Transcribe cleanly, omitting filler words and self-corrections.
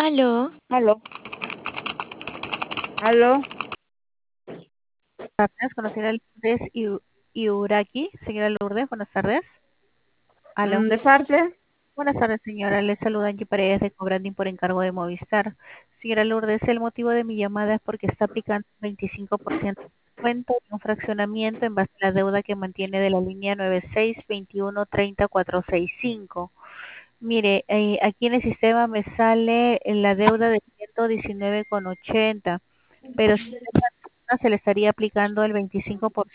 Aló, Aló, aló, Tardes, con la señora Lourdes Iuraki. Señora Lourdes, buenas tardes. Aló. ¿de parte? Buenas tardes, señora. Le saluda Angie Paredes de Cobranding por encargo de Movistar. Señora Lourdes, el motivo de mi llamada es porque está aplicando un 25% de descuento y un fraccionamiento en base a la deuda que mantiene de la línea 9621300465. Mire, aquí en el sistema me sale la deuda de 119,80, pero si se le estaría aplicando el 25%.